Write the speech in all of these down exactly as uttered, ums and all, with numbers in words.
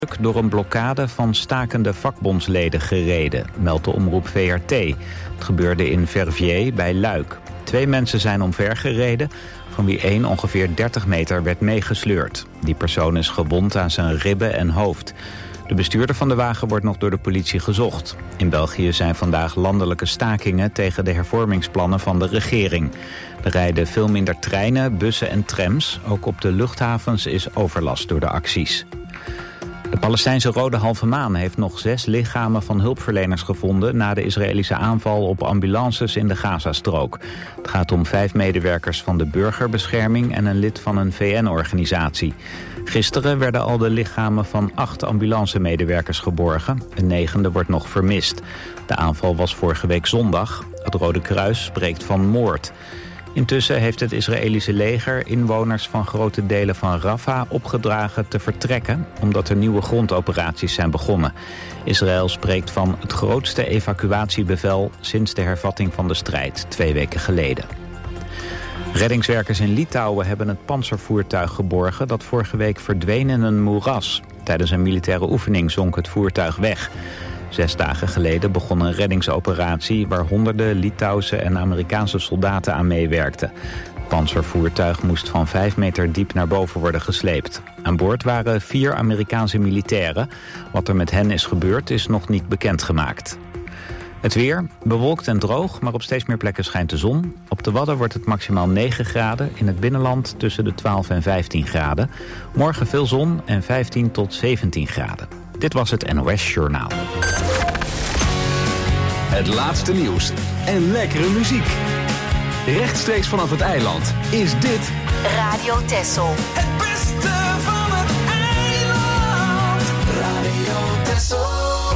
door een blokkade van stakende vakbondsleden gereden, meldt de omroep V R T. Het gebeurde in Verviers bij Luik. Twee mensen zijn omvergereden, van wie één ongeveer dertig meter werd meegesleurd. Die persoon is gewond aan zijn ribben en hoofd. De bestuurder van de wagen wordt nog door de politie gezocht. In België zijn vandaag landelijke stakingen tegen de hervormingsplannen van de regering. Er rijden veel minder treinen, bussen en trams. Ook op de luchthavens is overlast door de acties. De Palestijnse Rode Halve Maan heeft nog zes lichamen van hulpverleners gevonden na de Israëlische aanval op ambulances in de Gazastrook. Het gaat om vijf medewerkers van de burgerbescherming en een lid van een V N-organisatie. Gisteren werden al de lichamen van acht ambulancemedewerkers geborgen. Een negende wordt nog vermist. De aanval was vorige week zondag. Het Rode Kruis spreekt van moord. Intussen heeft het Israëlische leger inwoners van grote delen van Rafah opgedragen te vertrekken, omdat er nieuwe grondoperaties zijn begonnen. Israël spreekt van het grootste evacuatiebevel sinds de hervatting van de strijd twee weken geleden. Reddingswerkers in Litouwen hebben het pantservoertuig geborgen dat vorige week verdween in een moeras. Tijdens een militaire oefening zonk het voertuig weg. Zes dagen geleden begon een reddingsoperatie waar honderden Litouwse en Amerikaanse soldaten aan meewerkten. Het pantservoertuig moest van vijf meter diep naar boven worden gesleept. Aan boord waren vier Amerikaanse militairen. Wat er met hen is gebeurd is nog niet bekendgemaakt. Het weer, bewolkt en droog, maar op steeds meer plekken schijnt de zon. Op de Wadden wordt het maximaal negen graden, in het binnenland tussen de twaalf en vijftien graden. Morgen veel zon en vijftien tot zeventien graden. Dit was het N O S Journaal. Het laatste nieuws en lekkere muziek. Rechtstreeks vanaf het eiland is dit Radio Texel. Het beste van het eiland. Radio Texel.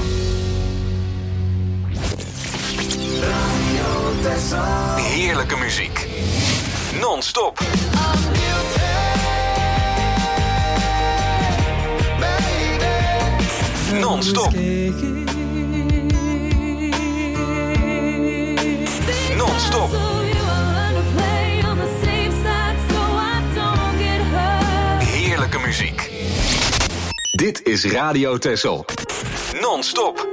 Radio Texel. heerlijke muziek. Non-stop. Non-stop. Non-stop. Heerlijke muziek. Dit is Radio Texel. Non-stop.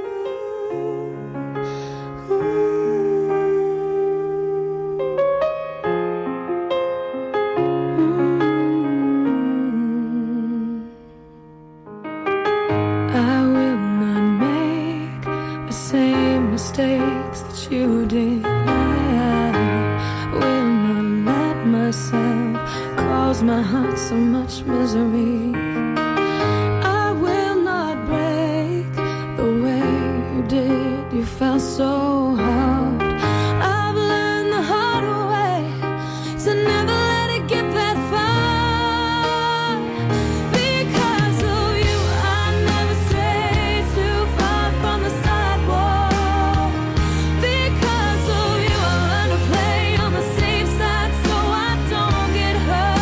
My heart so much misery. I will not break the way you did. You felt so hard. I've learned the hard way to never let it get that far. Because of you, I never strayed too far from the sidewalk. Because of you, I learned to play on the safe side so I don't get hurt.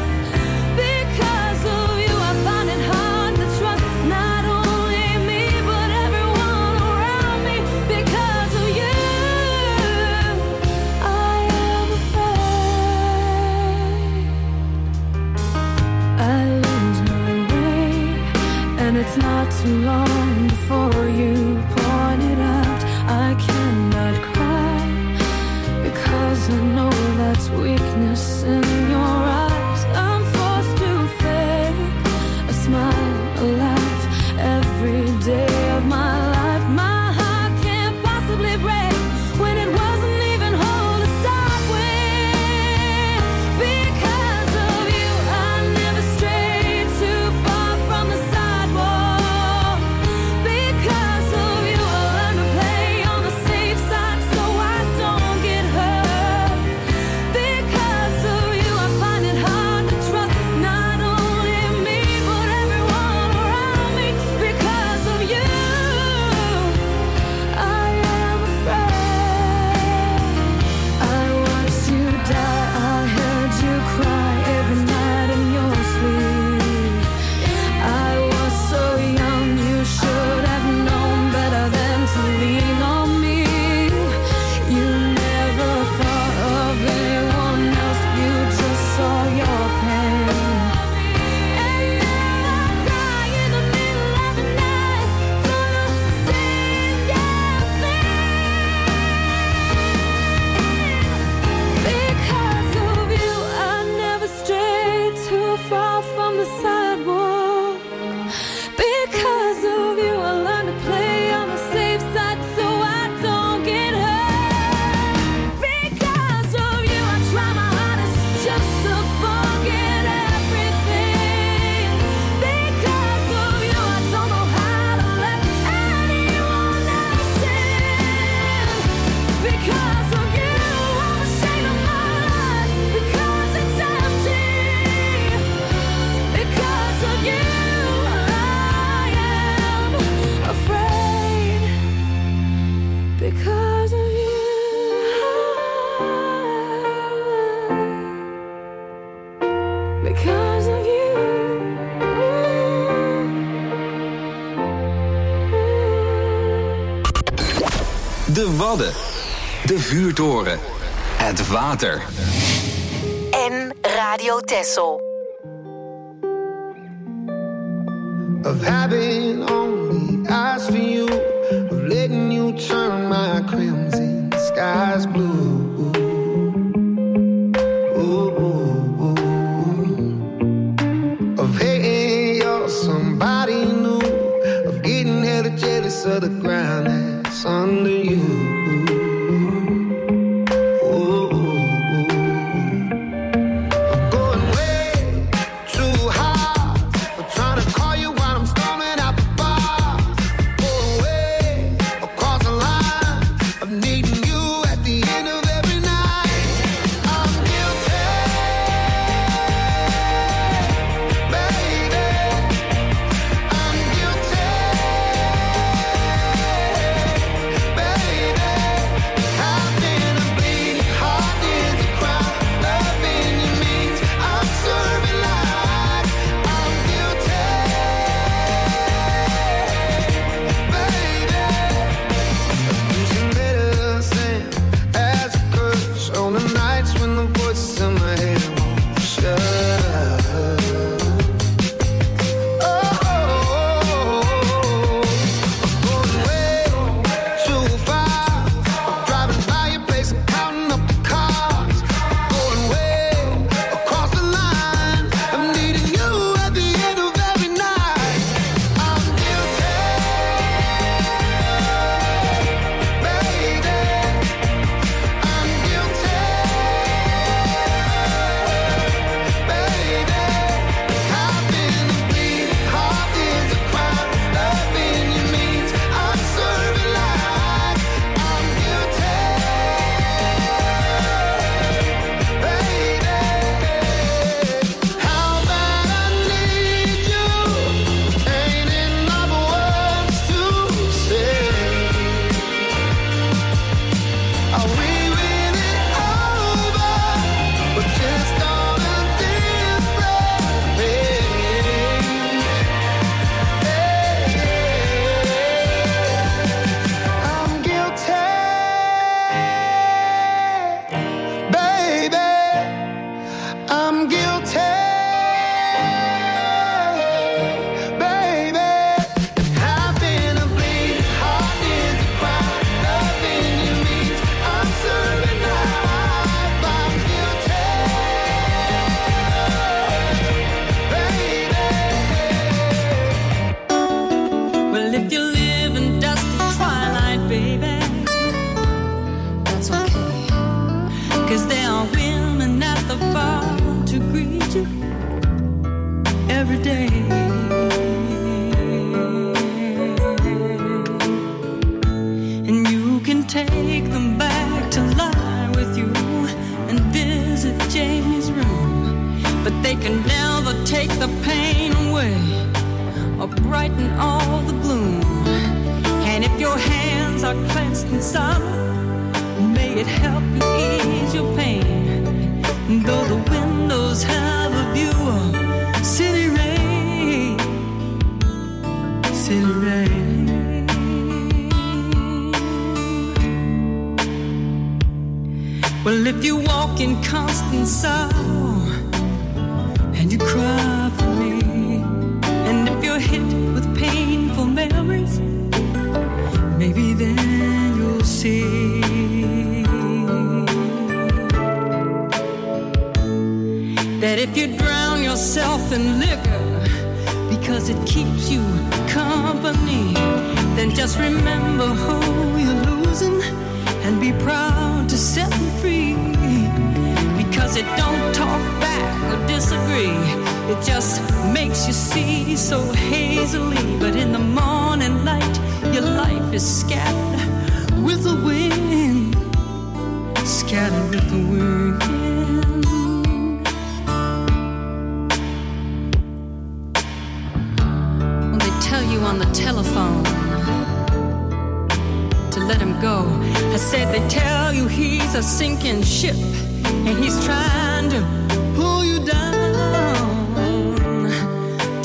It's not too long before you point it out. I cannot cry because I know that's weakness in your eyes. I'm forced to fake a smile, a laugh every day of my life. My heart can't possibly break when it wasn't even whole to start with. Because of you, I never strayed too far from the side. Find De Wadden. De vuurtoren. Het water. En Radio Texel. Of having only eyes for you, of letting you turn my crimson skies blue. Ooh, ooh, ooh. Of hating you're somebody new, of getting hella jealous of the ground that's under you.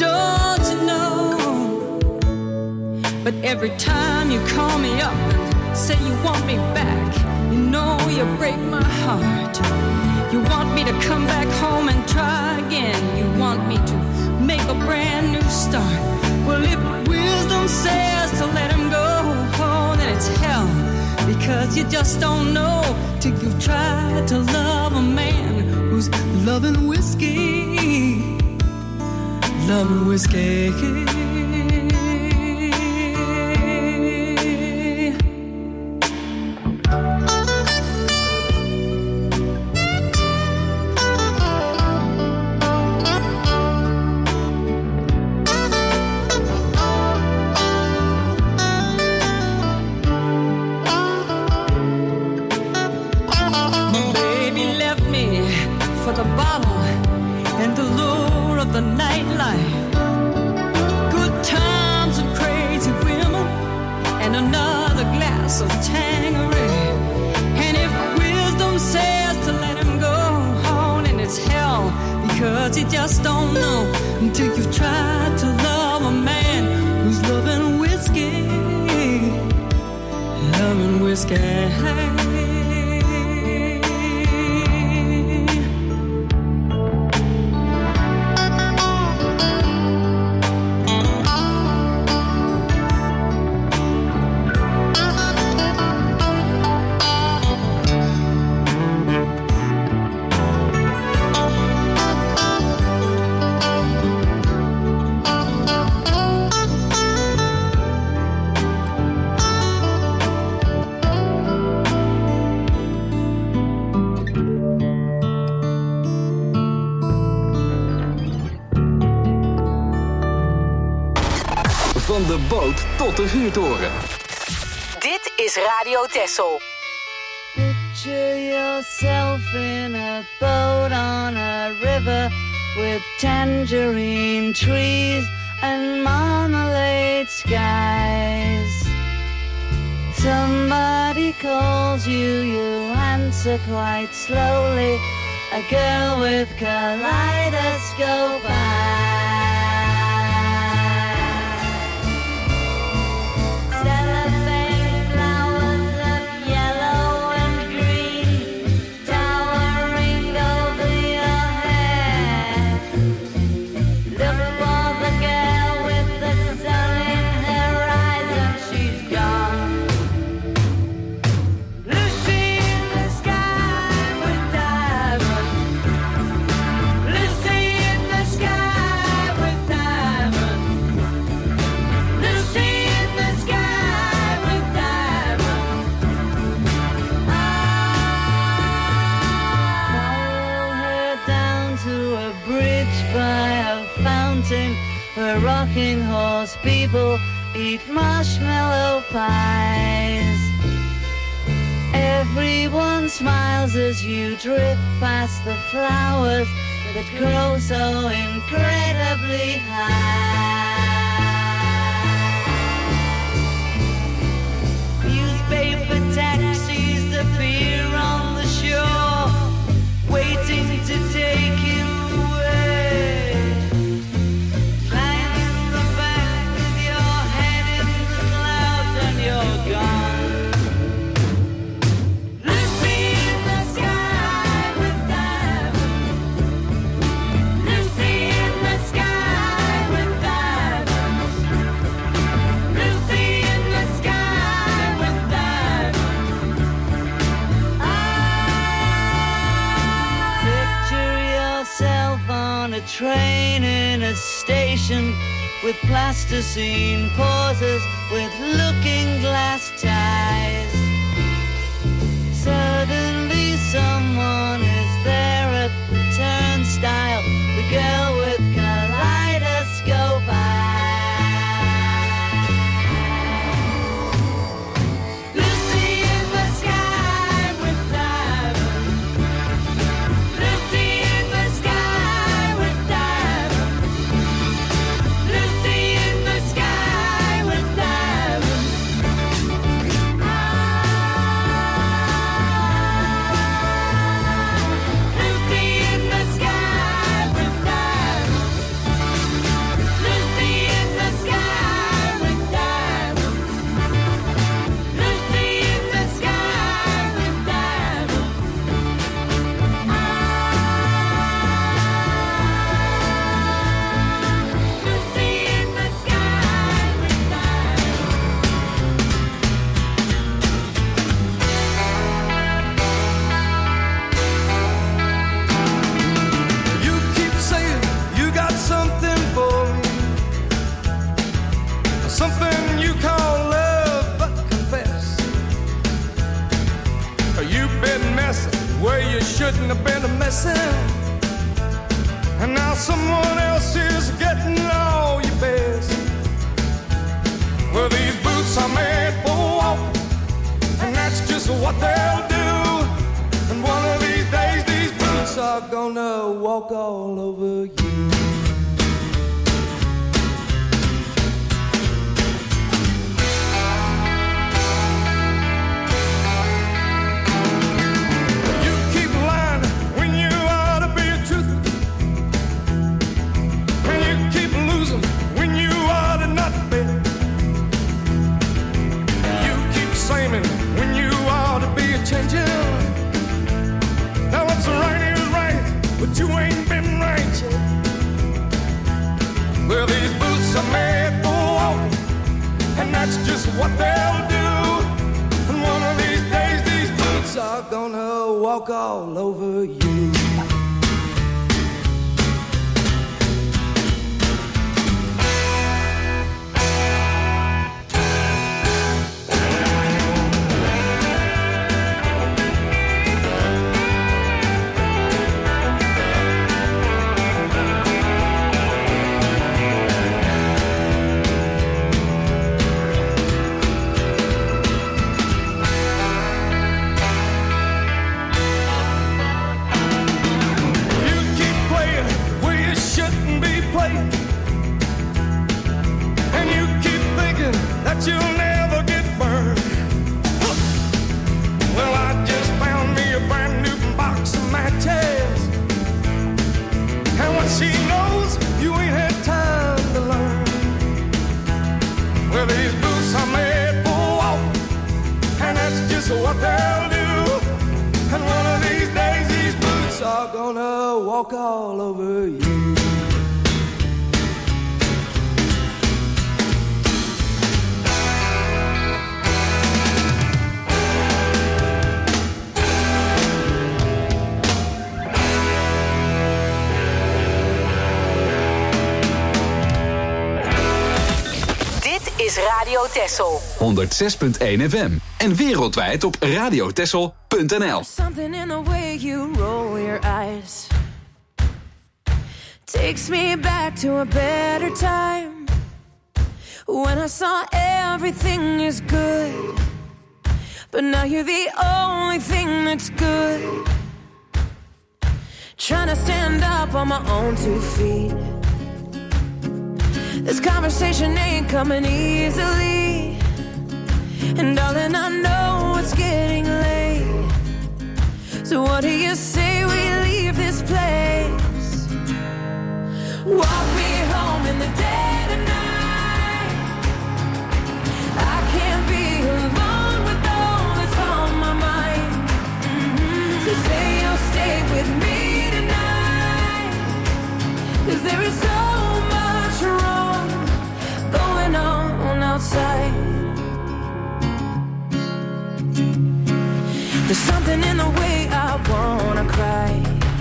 But every time you call me up say you want me back. You know you break my heart. You want me to come back home and try again. You want me to make a brand new start. Well, if wisdom says to let him go, oh, then it's hell. Because you just don't know till you've tried to love a man who's loving whiskey. Loving whiskey. You just don't know until you've tried to love a man who's loving whiskey, loving whiskey. Van de boot tot de vuurtoren. Dit is Radio Texel. Picture yourself in a boat on a river with tangerine trees and marmalade skies. Somebody calls you, you answer quite slowly. A girl with kaleidoscope eyes. Where rocking horse people eat marshmallow pies. Everyone smiles as you drift past the flowers that grow so incredibly high. Newspaper taxis appear on the shore, waiting to take you away. Train in a station with plasticine pauses with looking glass ties. Suddenly someone is there at the turnstile, the girl with kaleidoscope eyes. Lucy in the sky with diamonds. Lucy in the sky. shouldn't have been messing. And now someone else is getting all your best. Well, these boots are made for walking, and that's just what they'll do. And one of these days, these boots are gonna walk all over you. Now what's right is right, but you ain't been right yet. Well, these boots are made for walking, and that's just what they'll do. And one of these days, these boots are gonna walk all over you. You'll never get burned. Well, I just found me a brand new box of matches, and what she knows, you ain't had time to learn. Well, these boots are made for walking, and that's just what they'll do. And one of these days, these boots are gonna walk all over you. Is Radio Texel honderdzes punt één F M en wereldwijd op radiotexel punt n l. Something in the way you roll your eyes takes me back to a better time when I saw everything is good, but now you're the only thing that's good. Trying to stand up on my own two feet. This conversation ain't coming easily, and darling, I know it's getting late. So what do you say we leave this place? Walk me home in the dead of night. I can't be alone with all that's on my mind. Mm-hmm. So say you'll stay with me tonight, 'cause there is so much wrong going on outside. There's something in the way I wanna cry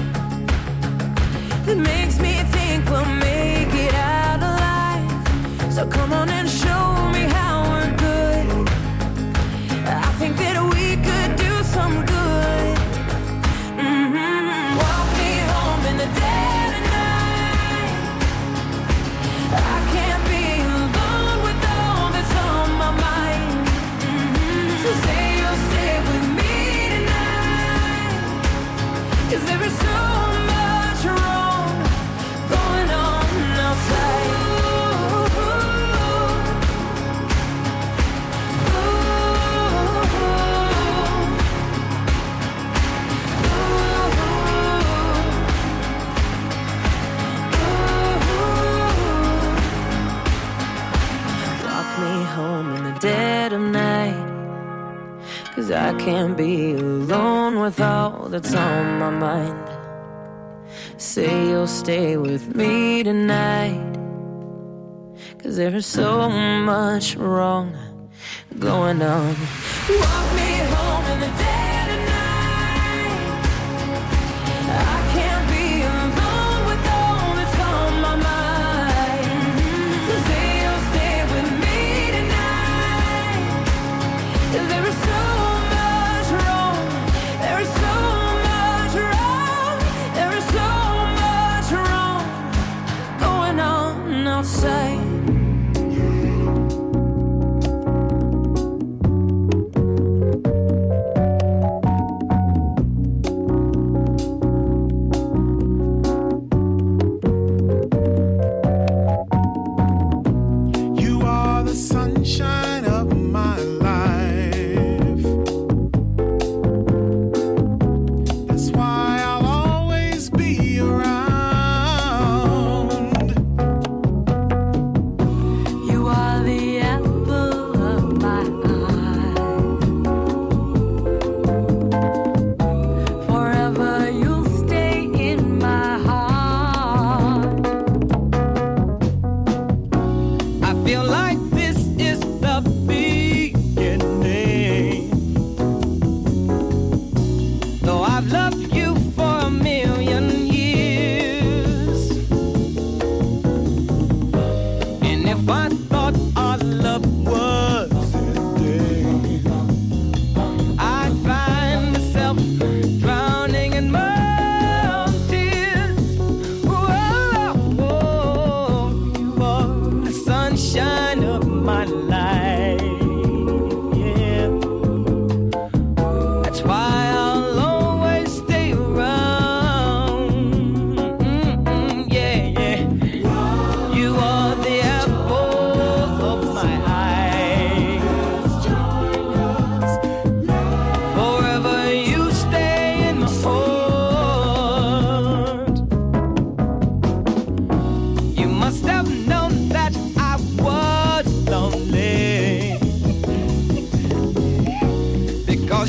that makes me think we'll make it out alive. So come on and show me how we're good. I think that we could do some good. Mm-hmm. Walk me home in the dead of night. I can't be alone with all that's on my mind. Mm-hmm. So say you'll stay with me tonight, 'cause there is so much wrong going on outside. Ooh, ooh, ooh. Walk me home in the dead of night, 'cause I can't be alone with all that's on my mind. Say you'll stay with me tonight, 'cause there is so much wrong going on. Walk me home in the dead of night. I can't be alone with all that's on my mind. So say you'll stay with me tonight, 'cause there is so much wrong. There is so much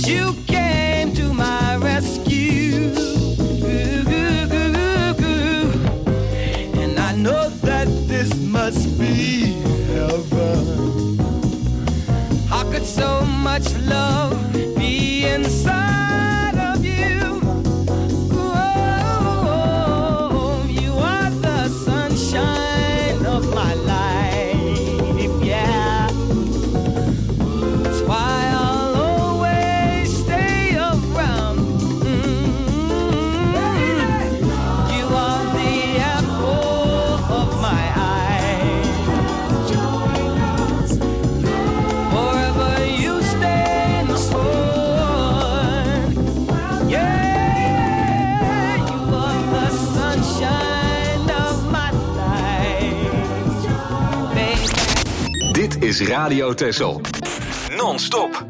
'cause you came to my rescue. And I know that this must be heaven. How could so much love be inside of you? Oh, you are the sunshine of my life, yeah. That's why I'll always stay around. Mm-hmm. You are the apple of my eye. Forever you stay in the sun. Yeah, you are the sunshine of my life, baby. Dit is Radio Texel. Non-stop.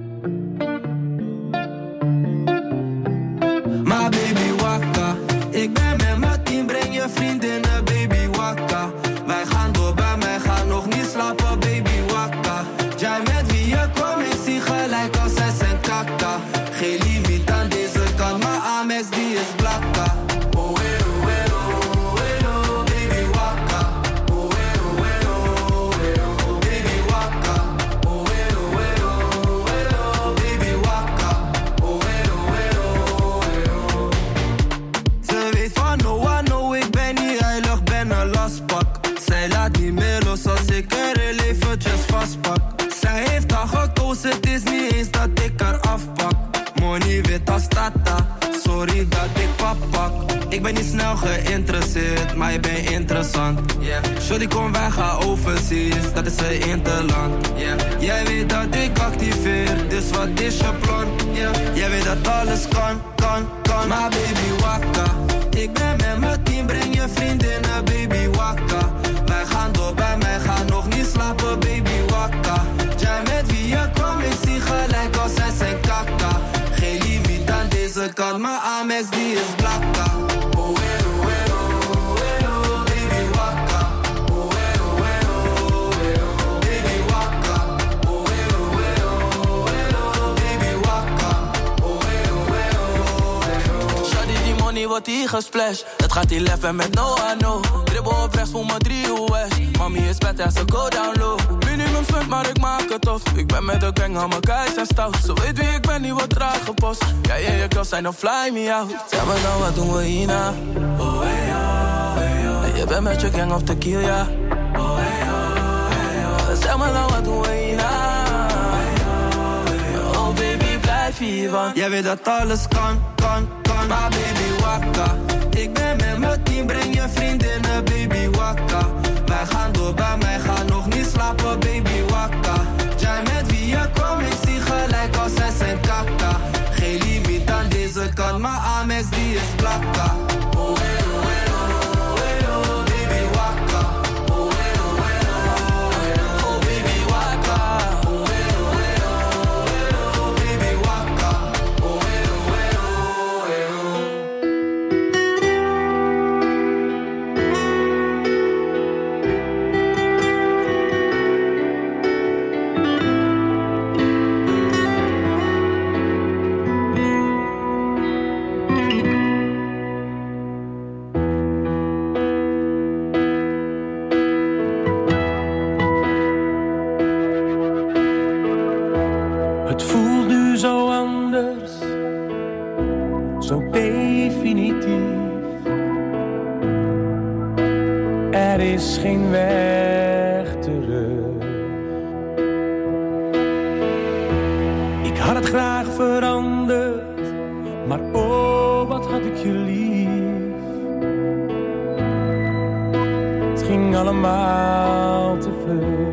Maar baby wakka, ik ben met mijn team, breng je vriendinnen, baby wakka. Wij gaan door, bij mij gaan nog niet slapen, baby wakka. Jij met wie je kwam, ik zie gelijk als zij zijn kakka. Geen limiet aan deze kant, maar Amex die is blakka. Oh eh, oh eh, oh eh, oh, baby wakka. Oh eh, oh eh, oh eh, oh, baby wakka. Oh eh, oh eh, oh eh, oh, baby wakka. Oh eh, oh eh, oh eh, oh. Ze weet van no one, no, ik ben niet heilig, ben een lastpak. Zij laat niet meer los als ik er heel eventjes vastpak. Zij heeft al gekozen, het is niet eens dat ik haar afpak. Money wit als tata, sorry dat ik pap pak. Ik ben niet snel geïnteresseerd, maar je bent interessant, yeah. Shorty kom wij gaan overseas, dat is een interland, yeah. Jij weet dat ik activeer, dus wat is je plan, yeah. Jij weet dat alles kan, kan, kan. Maar baby wakka, ik ben met mijn team, breng je vriendinnen, baby wakka. Wij gaan door, bij mij gaan nog niet slapen, baby wakka. Jij met wie je kwam, ik zie gelijk als zij zijn kakka. Geen limiet aan deze kant, maar Amex die is blakka. Oh eh, oh eh, oh eh, oh, baby wakka. Oh eh, oh eh, oh eh, oh, baby wakka. Oh eh, oh eh, oh eh, oh, baby wakka. Oh eh, oh eh, oh eh, oh. Shawty die money wordt hier gesplashed. Het gaat hier lef en met no I know. Dribbel op rechts voor mijn drie U S. Mami is bad en ze go down low. Minimum spend, maar ik maak het af. Ik ben met de gang, al mijn guys zijn stout. Ze weet wie ik ben, die wordt traag gepost. Ja, ja, je girls zijn dan fly me out. Zeg maar nou, wat doen we hierna? Oh, hey, oh, hey, oh. En je bent met je gang of tequila. Oh, hey, oh, hey, oh. Zeg maar nou, wat doen we hierna? Oh, baby, blijf hier, want jij weet dat alles kan, kan, kan. Maar baby, wakka. Ik ben met mijn team, breng je vriendinnen, baby wakka. Wij gaan door, bij mij gaan nog niet slapen, baby wakka. Jij met wie je kwam, ik zie gelijk als zij zijn kakka. Geen limiet aan deze kant, maar Amex die is blakka. Oh eh, oh eh, oh eh, oh, baby wakka. Oh eh, oh eh, oh eh, oh, baby wakka. Oh eh, oh eh, oh eh, oh, baby wakka. Oh eh, oh eh, oh eh, oh. Het voelt nu zo anders, zo definitief. Er is geen weg terug. Ik had het graag veranderd, maar oh, wat had ik je lief. Het ging allemaal te vlug.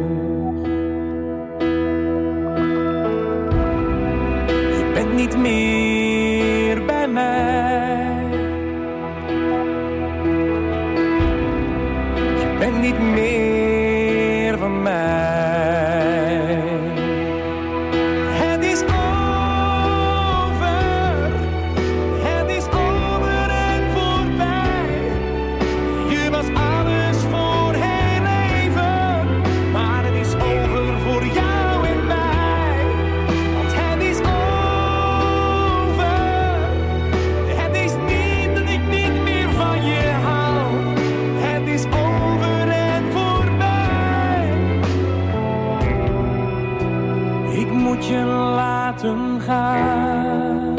Niet meer bij mij. Je bent niet meer van mij. Het is over. Het is over en voorbij. Je was alles voor heel even, maar het is over voor jou en mij. Want het is over. ik moet je laten gaan.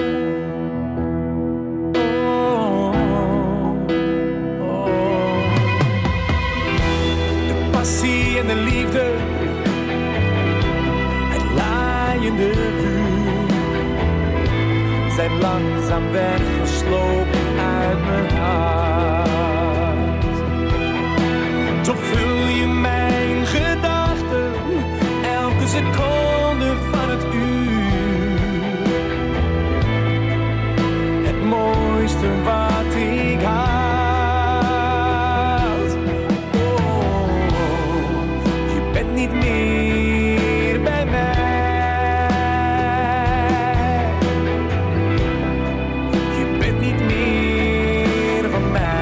Oh, oh. De passie en de liefde, het laaiende vuur, zijn langzaam weggeslopen uit mijn hart. Toch vul je mijn gedachten elke seconde van het uur. Het mooiste wat ik had. Oh, je bent niet meer bij mij. Je bent niet meer van mij.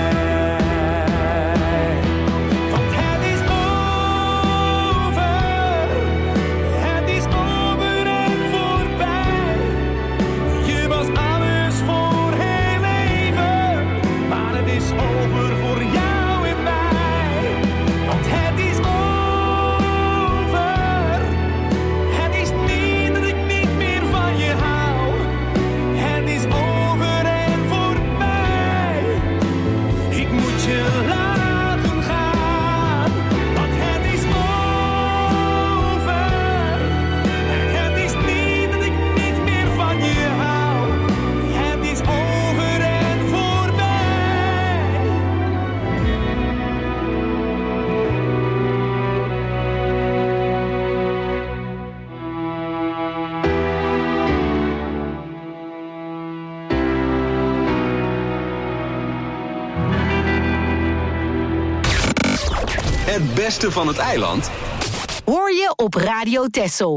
Het beste van het eiland hoor je op Radio Texel.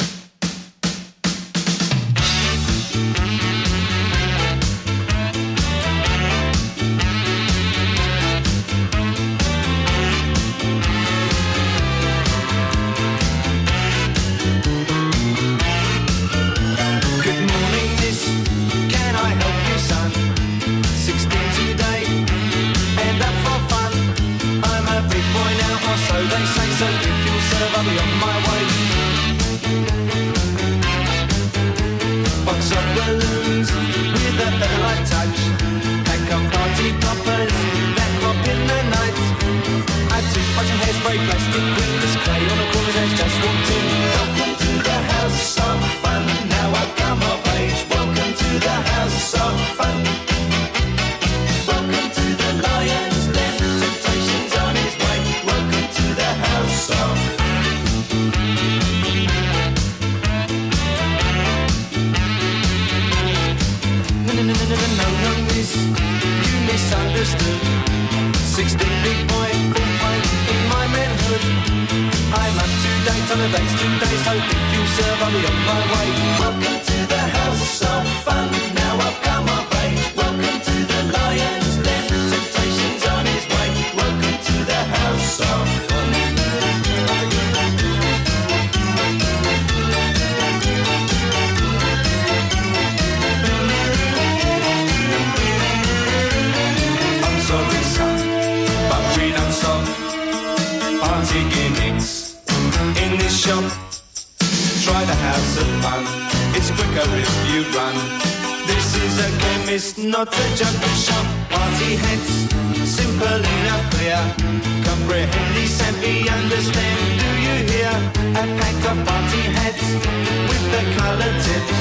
Not a jungle shop, party heads, simple enough, clear. Comprehend these and be understand, do you hear? A pack of party heads with the color tips.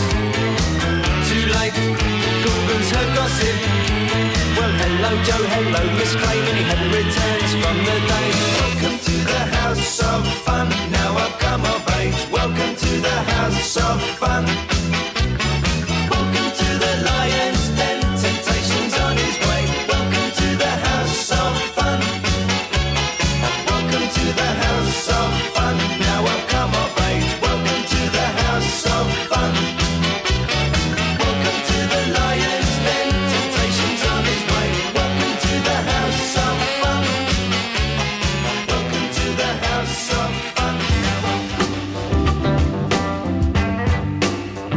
Too late, Google's her gossip. Well, hello Joe, hello Miss Clay, many had returns from the day. Welcome to the house of fun, now I've come of age. Welcome to the house of fun. Welcome to the Lion's Den. Temptation's on his way. Welcome to the house of fun. Welcome to the house of fun. Now I've come of age. Welcome to the house of fun. Welcome to the Lion's Den. Temptation's on his way. Welcome to the house of fun. Welcome to the house of fun.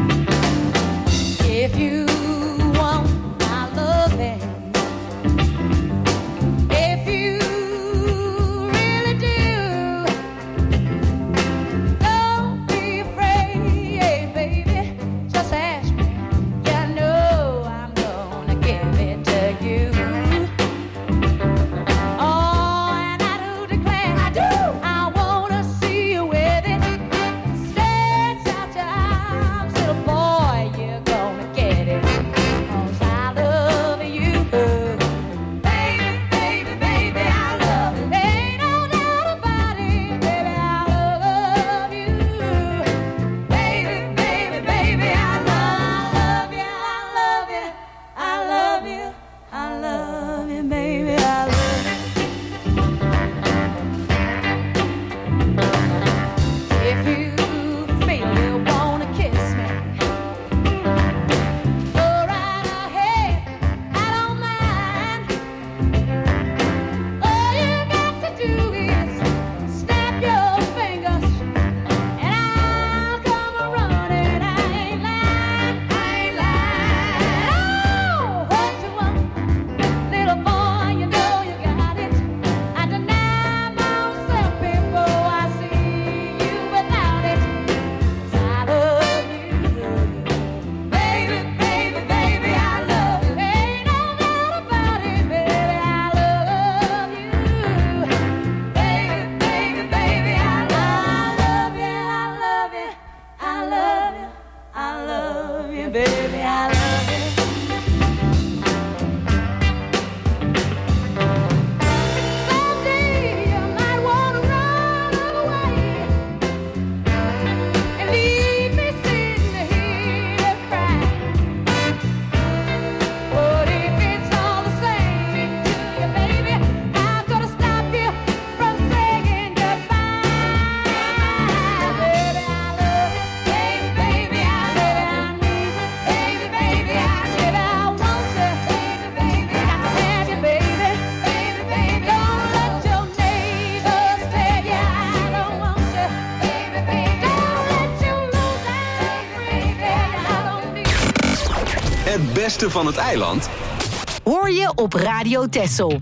Het beste van het eiland hoor je op Radio Texel.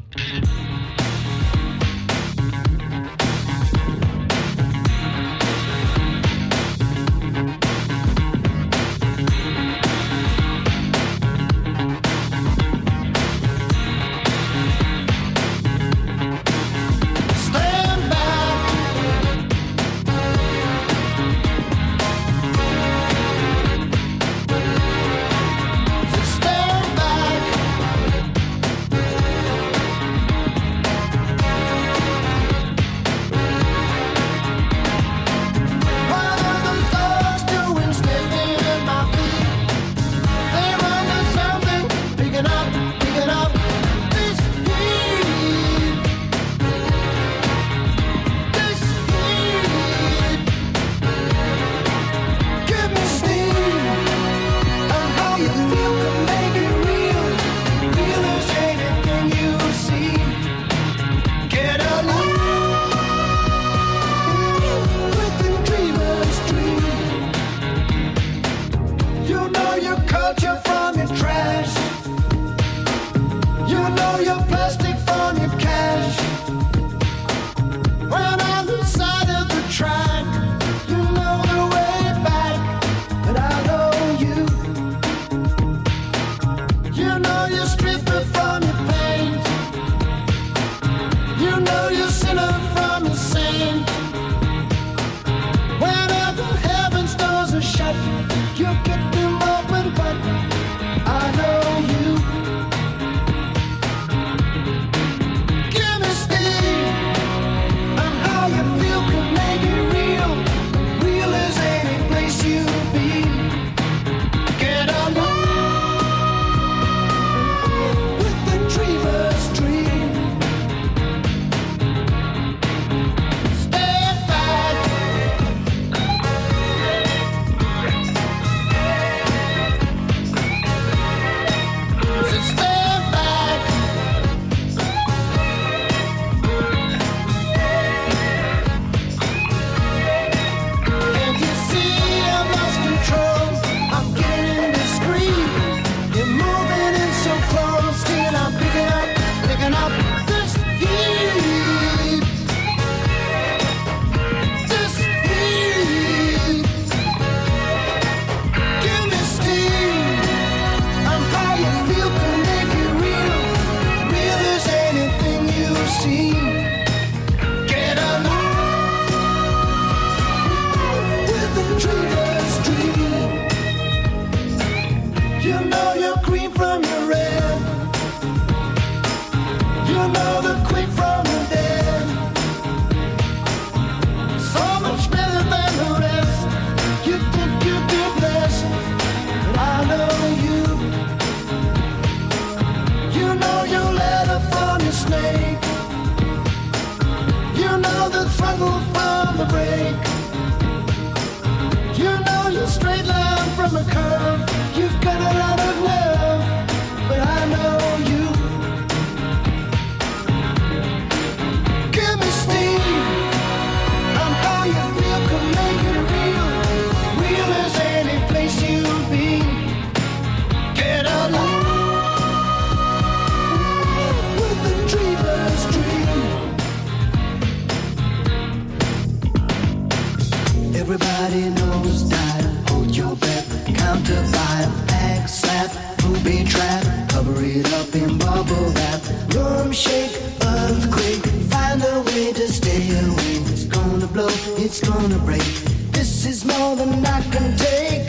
Everybody knows style. Hold your breath, count to five. Act slap, booby trap. Cover it up in bubble wrap. Room shake, earthquake. Find a way to stay away. It's gonna blow, it's gonna break. This is more than I can take.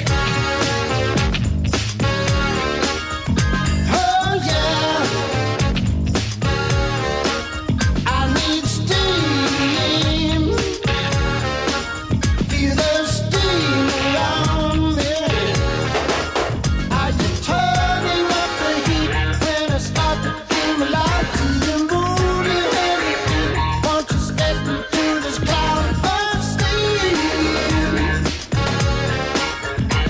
Oh yeah. I need steam. Feel the steam around me. Are you turning up the heat when I start to feel my life to you? Move your heavy feet. Won't you step into this cloud of steam?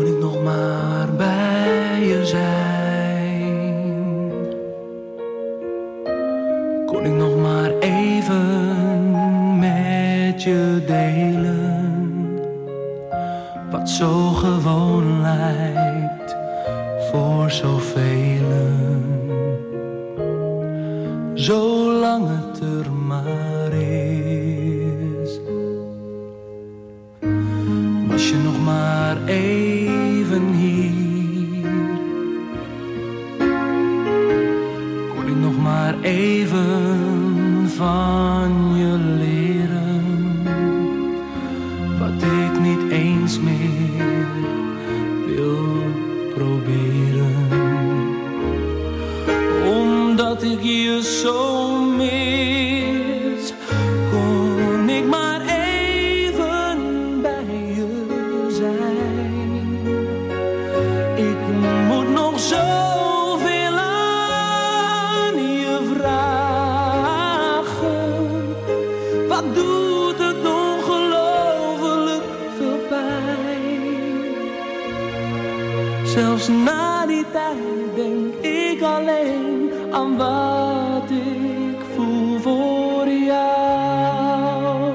kon ik nog maar bij je zijn. Kon ik nog maar even met je delen. Wat zo gewoon lijkt voor zoveel. Zolang het er maar is. Was je nog maar even hier. Kon ik nog maar even van je leren. Wat ik niet eens meer wil proberen. Omdat ik je zo mis, kon ik maar even bij je zijn. Ik moet nog zoveel aan je vragen. Wat doet het ongelooflijk veel pijn. Zelfs na die tijd denk ik alleen aan wat ik voel voor jou.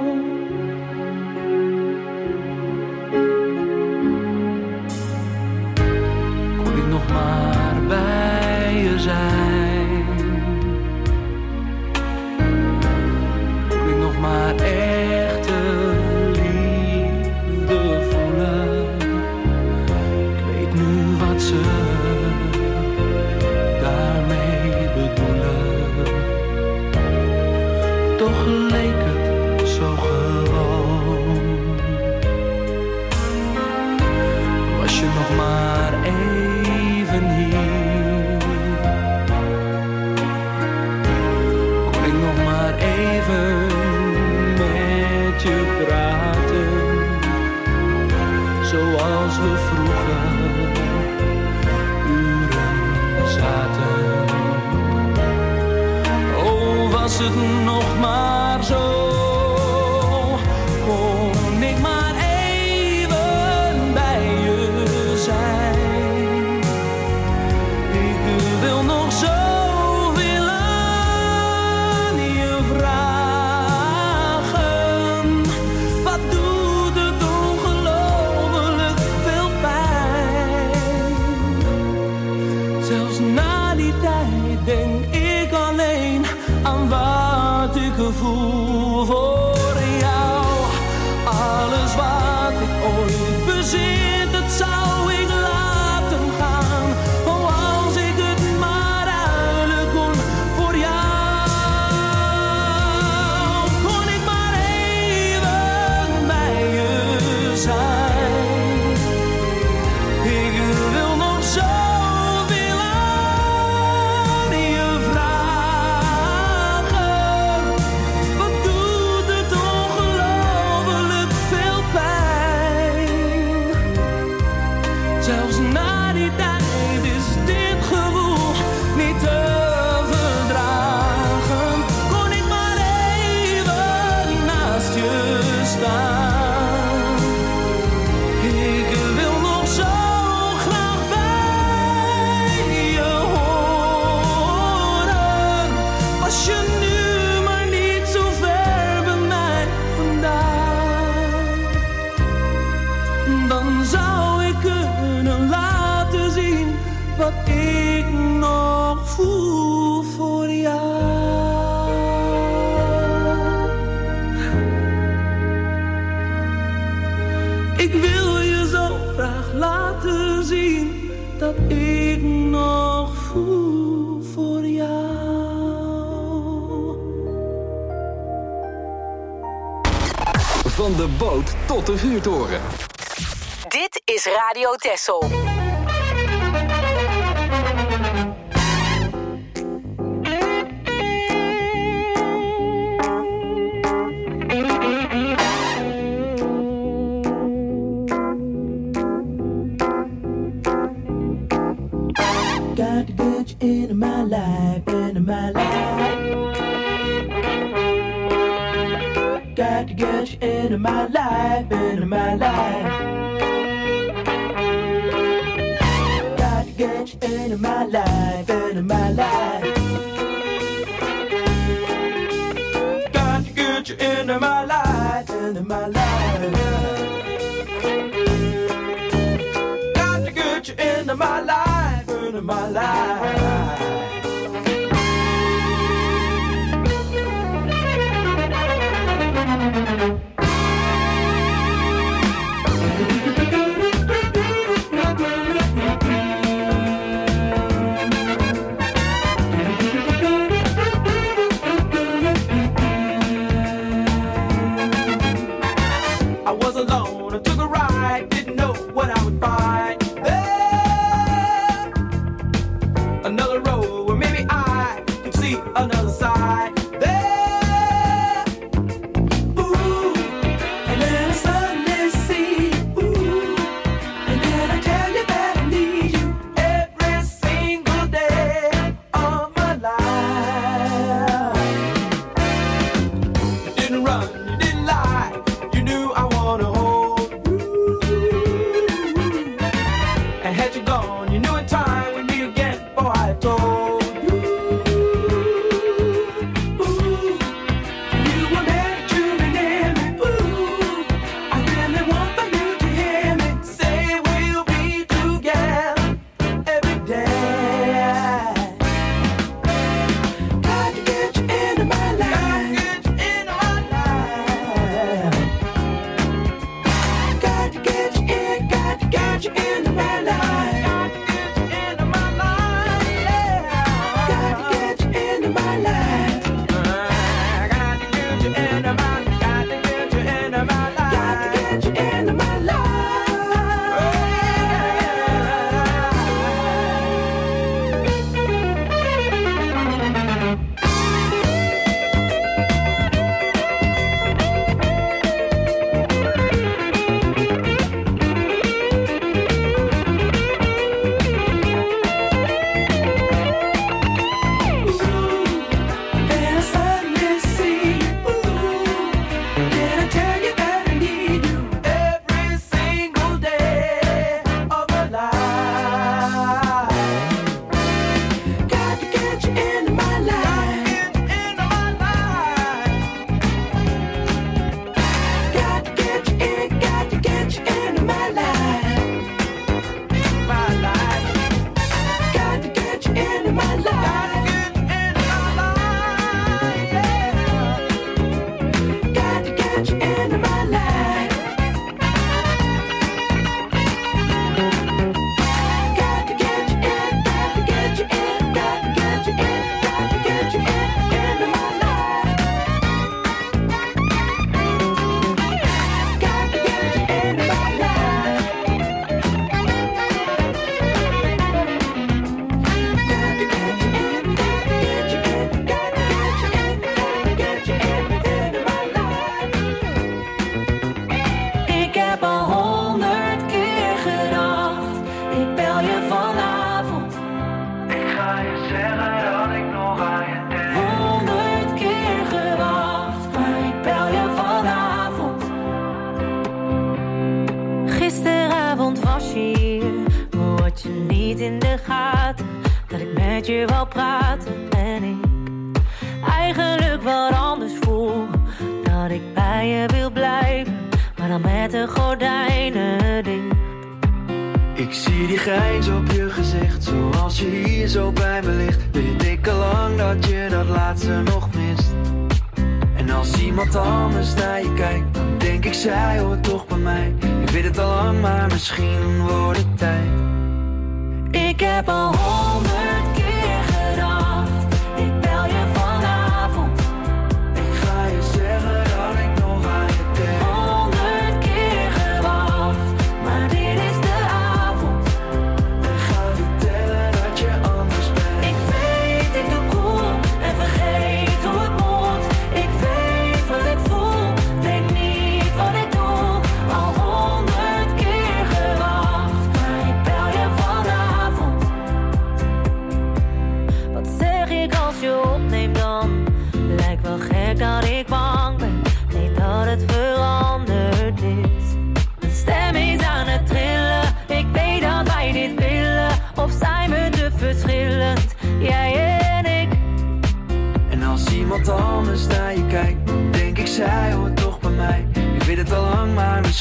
Kon ik nog maar bij je zijn. Kon ik nog maar echte liefde voelen. Ik weet nu wat ze toch leek het zo gewoon. Was je nog maar even hier. Kon ik nog maar even met je praten. Zoals we vroeger uren zaten. Was het nog maar zo, kon ik maar even bij je zijn. Ik wil nog zoveel aan je vragen. Wat doet het ongelooflijk veel pijn. Zelfs na die tijd denk ik alleen aan wat ik voel voor jou. Alles wat ik ooit bezit, dat zou ik laten gaan. Oh, als ik het maar ruilen kon voor jou. Kon ik maar even bij je zijn. Ik wil nog zoveel aan je vragen. Zelfs na die tijd is dit gevoel niet te verdragen. Kon ik maar even naast je staan. Ik wil nog zo graag bij je horen. Was je nu maar niet zo ver bij mij vandaan. Dan zou ik kunnen laten zien wat ik nog voel voor jou. Ik wil je zo graag laten zien dat ik nog voel voor jou. Van de boot tot de vuurtoren. Dit is Radio Texel. Got to get you into my life, into my life. Got to get you into my life, into my life. into my life, into my life. Got to get you into my life, into my life. Got to get you into my life, into my life.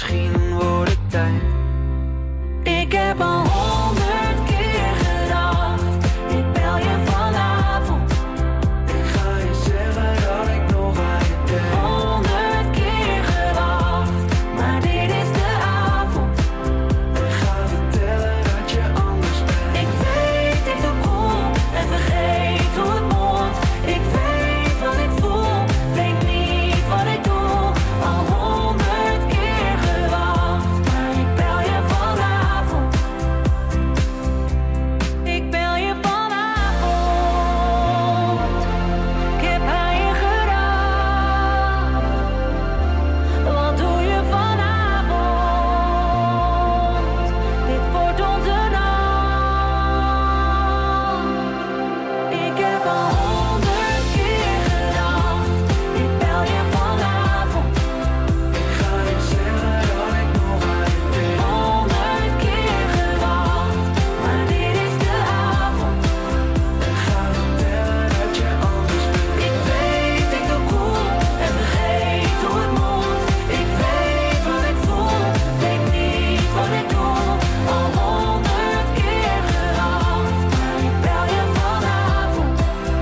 misschien wordt het tijd. Ik heb al honderd keer gedacht, ik bel je vanavond. Ik ga je zeggen dat ik nog aan je denk. Honderd keer gewacht, maar dit is de avond. Ik ga vertellen dat je anders bent. Ik weet, ik doe cool en vergeet hoe het moet. Ik weet wat ik voel, weet niet wat ik doe. Al honderd keer gewacht, maar ik bel je vanavond. Ik bel je vanavond. Ik heb aan je gedacht. Wat doe je vanavond? Dit wordt onze nacht. Ik heb al honderd keer gedacht. Ik bel je vanavond. Ik ga je zeggen dat ik nog aan je denk. Honderd keer gewacht, maar dit is de avond. Ik ga vertellen dat je anders bent. Ik weet, ik doe cool en vergeet hoe het moet. Ik weet wat ik voel, weet niet wat ik doe. Al honderd keer gewacht, maar ik bel je vanavond.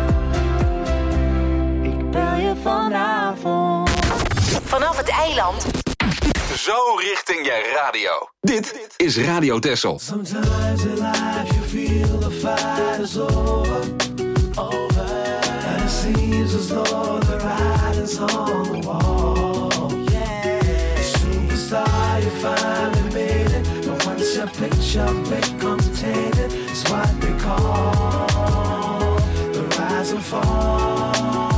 Ik bel je vanavond. Vanaf het eiland. Zo richting je radio. Dit is Radio Texel. Sometimes in life you feel the fight is over, over, and it seems as though the writing's on the wall. Yeah, superstar, you finally made it, but once your picture becomes tainted, it's what they call the rise and fall.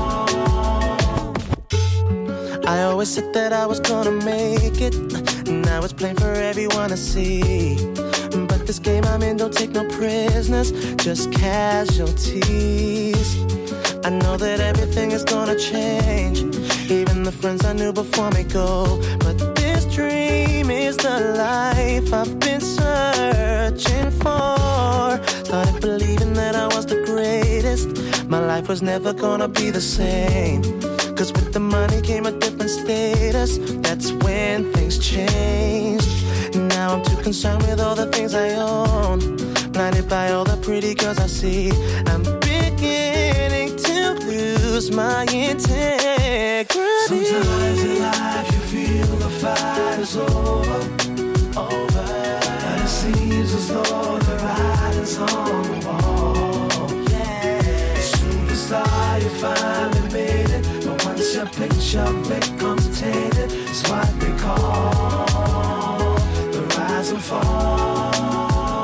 I always said that I was gonna make it. Now it's plain for everyone to see. But this game I'm in don't take no prisoners, just casualties. I know that everything is gonna change. Even the friends I knew before me go. But this dream is the life I've been searching for. Started believing that I was the greatest. My life was never gonna be the same. Cause with the money came a different status. That's when things changed. Now I'm too concerned with all the things I own. Blinded by all the pretty girls I see. I'm beginning to lose my integrity. Sometimes in life you feel the fight is over, over, and it seems as though the writing's on the wall. Yeah, superstar, you finally made it, but once your picture becomes tainted, it's what they call the rise and fall.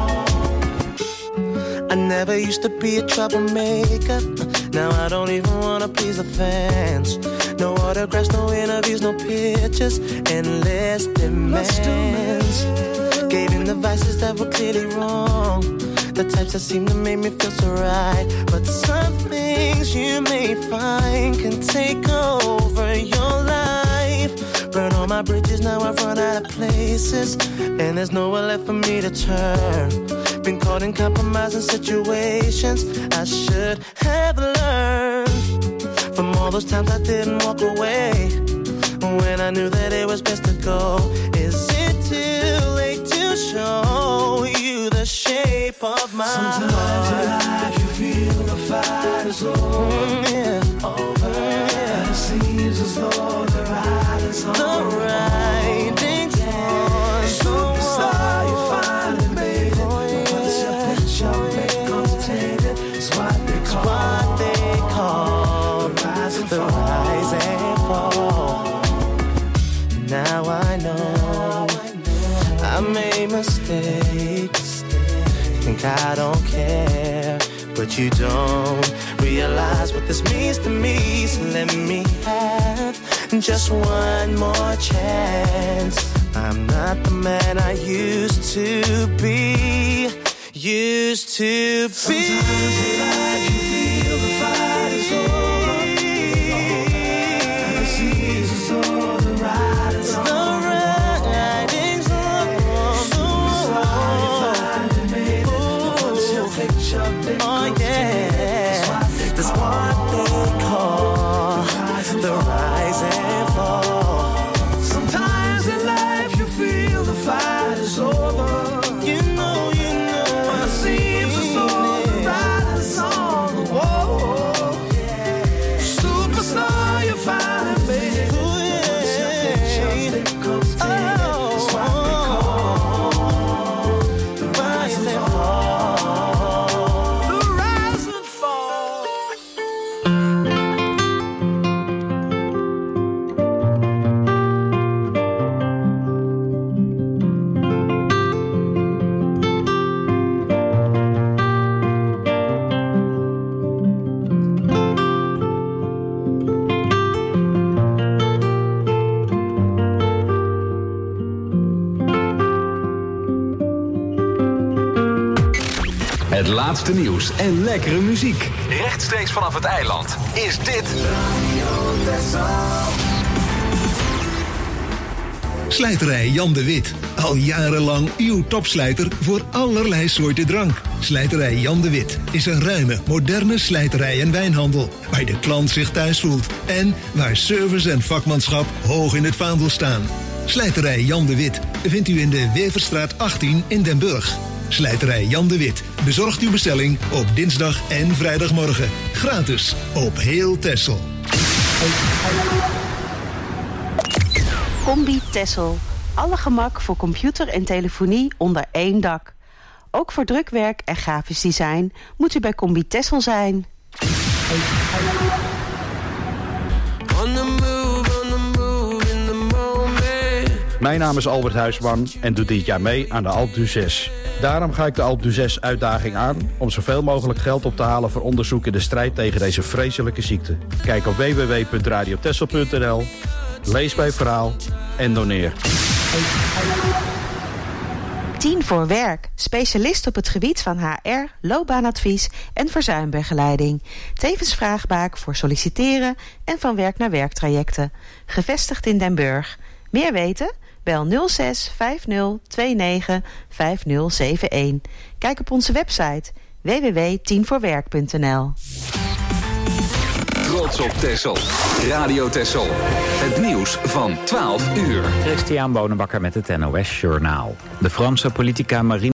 I never used to be a troublemaker. Now I don't even wanna please the fans. No autographs, no interviews, no pictures, endless demands. Gave in the vices that were clearly wrong, the types that seem to make me feel so right. But some things you may find can take over your life. Burn all my bridges, now I've run out of places, and there's nowhere left for me to turn. Been caught in compromising situations I should have learned from all those times I didn't walk away when I knew that it was best to go. Is it too late to show you the shape of my Sometimes heart? in life you feel the fight is over, Mm, yeah. over, yeah. And it seems as though the writing's on The writing's on the superstar, you wall. finally made it. Oh, But once your yeah. picture becomes tainted, it's what they call, What they call the rise and the fall. rise and fall. Now I know I made mistakes. Think I don't care, but you don't realize what this means to me. So let me have just one more chance. I'm not the man I used to be. Used to be. Sometimes in life you feel the fight is over, and it seems as though the writing's on the writing's on the wall. Picture Oh yeah, that's what they call the rise and fall. Sometimes in life Het laatste nieuws en lekkere muziek. Rechtstreeks vanaf het eiland is dit Radio Texel. Slijterij Jan de Wit. Al jarenlang uw topslijter voor allerlei soorten drank. Slijterij Jan de Wit is een ruime, moderne slijterij en wijnhandel. Waar de klant zich thuis voelt. En waar service en vakmanschap hoog in het vaandel staan. Slijterij Jan de Wit vindt u in de Weverstraat achttien in Den Burg. Slijterij Jan de Wit bezorgt uw bestelling op dinsdag en vrijdagmorgen. Gratis op heel Texel. Combi Texel. Alle gemak voor computer en telefonie onder één dak. Ook voor drukwerk en grafisch design moet u bij Combi Texel zijn. On the move, on the move in the moment. Mijn naam is Albert Huisman en doe dit jaar mee aan de Alpe d'Huez. Daarom ga ik de Alpe d'Huez uitdaging aan om zoveel mogelijk geld op te halen voor onderzoek in de strijd tegen deze vreselijke ziekte. Kijk op w w w punt radio texel punt n l, lees mijn verhaal en doneer. tien voor werk. Specialist op het gebied van H R, loopbaanadvies en verzuimbegeleiding. Tevens vraagbaak voor solliciteren en van werk naar werktrajecten. Gevestigd in Den Burg. Meer weten? Bel nul zes vijf nul twee negen vijf nul zeven een. Kijk op onze website w w w punt tien voor werk punt n l. Trots op Texel. Radio Texel. Het nieuws van twaalf uur. Christian Bonenbakker met het N O S Journaal. De Franse politica Marine